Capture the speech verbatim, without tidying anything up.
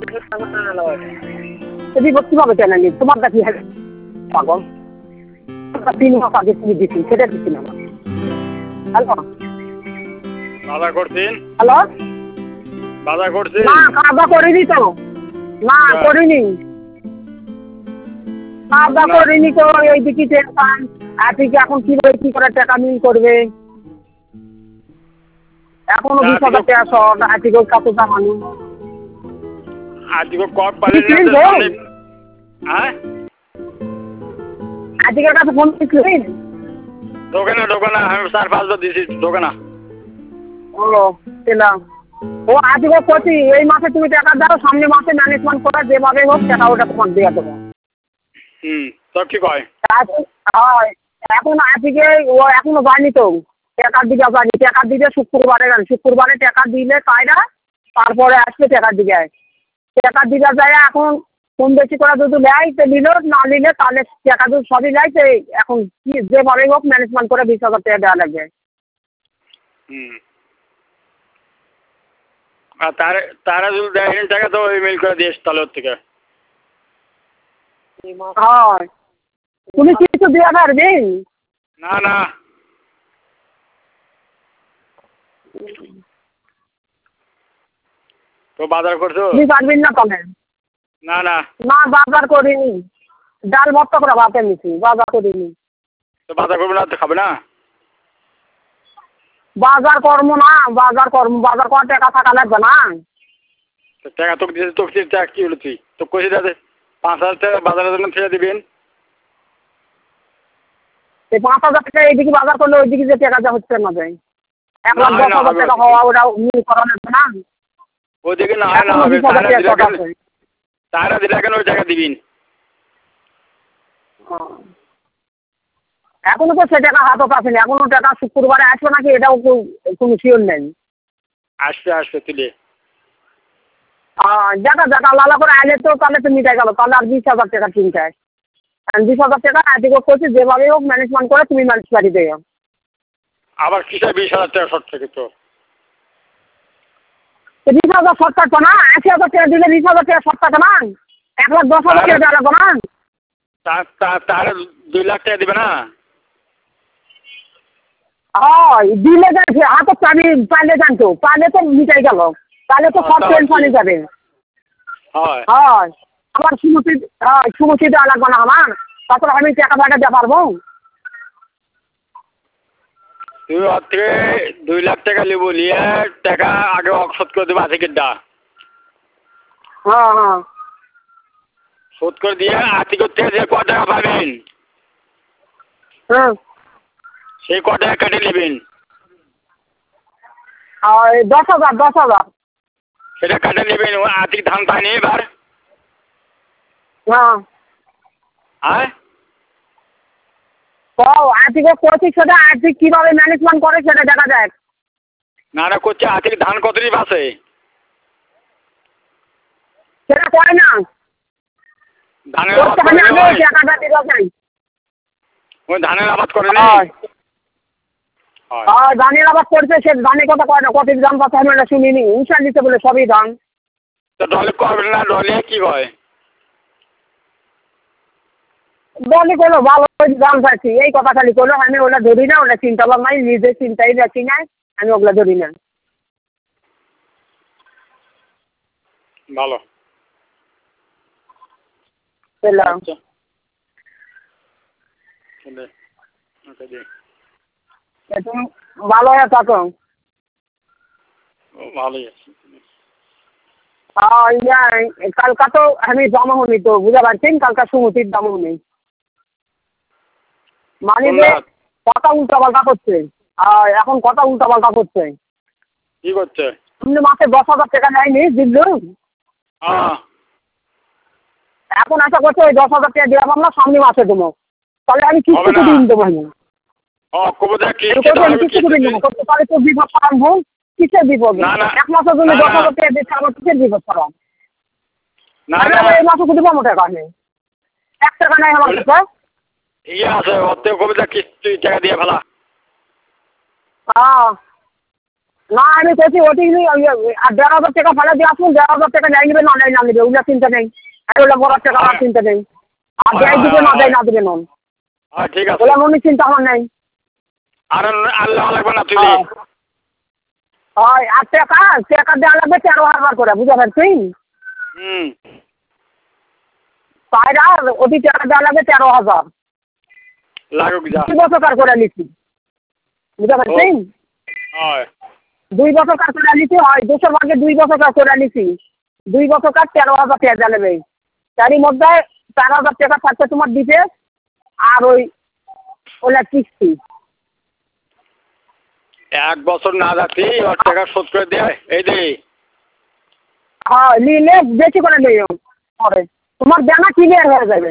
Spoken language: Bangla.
রিপোর্ট কিভাবে কেন নি তোমার কাছে পাগল তিন মাস আগে তুমি দিচ্ছি সেটা দিচ্ছি না হ্যালো বাজার করছেন হ্যালো বাজার করছেন না খাওয়া করিনি তো না করিনি খাওয়া করিনি তো এইদিকে টেনশন আপনি কি এখন কিভাবে কি করে টাকা মিল করবে এখনো বিশ হাজার টাকা শর্ট আজকেও কত দামানি আজকে কপ পালেন হ্যাঁ আজকের কাছে ফোন দিচ্ছিলেন ঢোকে না ঢোকে না আমি চার পাঁচবার দিয়েছি ঢোকে না ও পেলাম ও আজকে করছি এই মাসে তুমি টাকা দাও সামনে মাসে ম্যানেজমেন্ট করে যেভাবে হোক টাকা ওটা তোমার দিয়ে দেবো হুম তো ঠিক হয় এখন আজকে ও এখনো যায়নি তো টাকার দিকে যায়নি টাকার দিকে শুক্রবারে গেল শুক্রবারে টাকা দিলে কায়দা তারপরে আসবে টাকার দিকে টাকার দিকে যায় এখন কম বেশি করে যদি নেয় তো নিল না নিলে তাহলে টাকা যদি সবই নেয় তো এখন কি যেভাবে হোক ম্যানেজমেন্ট করে বিশ হাজার টাকা দেওয়া লাগবে হুম আর তার তারা যদি দেয় টাকা তো ইমেল করে দিয়েছ তাহলে ওর থেকে হয় তুমি কিছু দেওয়া পারবেন না না তো বাজার করছো তুমি পারবেন না তবে না না না বাজার করিনি ডাল ভর্তা করে ভাতে নিছি বাজার করিনি তো বাজার করবে না তো খাবে না বাজার করবো না বাজার করবো বাজার করার টাকা থাকা লাগবে না তো টাকা তোকে দিয়েছে তোকে টাকা কী হলো তুই তো কষে দাদা পাঁচ হাজার টাকা বাজারের জন্য ছেড়ে দিবেন এই পাঁচ হাজার টাকা এইদিকে বাজার করলে ওইদিকে যে টাকা যা হচ্ছে না যায় এক লাখ দশ হাজার টাকা হওয়া ওটা মিল করা লাগবে না ওইদিকে না হয় না হবে তারা দিলে কেন ওই টাকা দিবেন এখনো তো সে টাকা হাতত আসেনি এখনো টাকা শুক্রবারে আসবে নাকি এটাও কোনো শিওর নেই আসবে আসবে তুলে দেখা যাক আল্লাহ করে আইলে তো তাহলে তো মিটাই গেল তাহলে আর বিশ হাজার টাকা চিন্তায় বিশ হাজার টাকা আজকে করছি যেভাবে হোক ম্যানেজমেন্ট করে তুমি ম্যানেজ বাড়ি দেও আবার কিসে বিশ হাজার টাকা শর্ট থেকে তো বিশ হাজার শর্ট থাকতো না আশি হাজার টাকা দিলে বিশ হাজার টাকা শর্ট থাকে না এক লাখ দশ হাজার টাকা দেওয়া লাগবে না তাহলে দুই লাখ টাকা দিবে না হয় দিলে যাচ্ছে হাতে চাবি পাইলে জানতো পাইলে তো মিটাই গেল তাহলে তো সব টেনশনে যাবে হয় হয় আমার সুমতি হয় সুমতি দেওয়া লাগবে না আমার তারপরে আমি টাকা ফাটা দিতে পারবো তুই ওর থেকে দুই লাখ টাকা নেবো নিয়ে টাকা আগে শোধ করে দেবো আর্থিকের দা হ্যাঁ হ্যাঁ শোধ করে দিয়ে আর্থিকের থেকে যে ক টাকা পাবেন হ্যাঁ সেই ক টাকা কেটে নেবেন আর দশ হাজার দশ হাজার সেটা কেটে নেবেন ও আর্থিক ধান পায়নি এবার হ্যাঁ হ্যাঁ ও আর্থিক করছি সেটা আর্থিক কীভাবে ম্যানেজমেন্ট করে সেটা দেখা যায় না না করছে আর্থিক ধান কতটি বাসে সেটা করে না ধানের করতে আবাদ হবে করে আগে টাকাটা দিতে চাই ওই ধানের আবাদ করেনি হয় আর ধানের আবাদ করছে সে ধানের কথা কয় না কত দাম কথা আমি এটা শুনিনি উঁচা দিতে বলে সবই দাম তো ডলে করবে না ডলে কি হয় বলি করলো ভালো দাম চাইছি এই কথা খালি করলো আমি ওটা ধরি না ওটা চিন্তা ভাবনাই নিজের চিন্তাই রাখি না আমি ওগুলা ধরি না ভালো পেলাম তুমি ভালো হয়ে থাকো ভালোই আছে কালকা তো আমি জমা হনি তো বুঝতে পারছেন কালকা সুমতির দামও নেই মানে যে কথা উল্টা পাল্টা করছে আর এখন কথা উল্টা পাল্টা করছে কি করছে তুমি মাসে দশ হাজার টাকা নেয়নি দিল্লু এখন আশা করছে ওই দশ হাজার টাকা দেওয়া পারলাম সামনে মাসে দেবো তাহলে আমি কিস্তিতে দিন দেবো তাহলে তো বিপদ পালাম ভুল কিসের বিপদ এক মাসের জন্য দশ হাজার টাকা দিচ্ছে আমার কিসের বিপদ পালাম এই মাসে শুধু কম টাকা নেই এক টাকা নেই আমার কাছে ইয়ে আছে ওর থেকে কবিতা কিস্তি টাকা দিয়ে ফেলা হ্যাঁ না আমি কইছি ওটি আর দেড় হাজার টাকা ফেলে দিয়ে আসুন, দেড় হাজার টাকা নেই নেবে, না নেই না নেবে, ওগুলো চিন্তা নেই। আর ওগুলো বড় টাকা আমার চিন্তা নেই। আর দেয় দিবে না দেয় না দিবে নন, হ্যাঁ ঠিক আছে। ওগুলো মনে চিন্তা আমার নেই। আর আল্লাহ লাগবে না তুই। হয় আর টাকা টাকা দেওয়া লাগবে তেরো হাজার করে, বুঝতে পারছিস? হুম। পায়রা ওটি টাকা দেওয়া লাগবে তেরো হাজার। লাগুক যা। দুই বছর কার করে নিচ্ছি, বুঝতে পারছিস? হয়। দুই বছর কাজ করে নিচ্ছি, হয় দুশো ভাগে দুই বছর কাজ করে নিচ্ছি, দুই বছর কাজ তেরো হাজার টাকা নেবে। তারই মধ্যে চার হাজার টাকা থাকছে তোমার দিতে, আর ওই ওলা কিস্তি। এক বছর না যাচ্ছি ওর টাকা শোধ করে দেয় এই দে। হ্যাঁ নিলে বেশি করে নিও পরে, তোমার দেনা ক্লিয়ার হয়ে যাবে।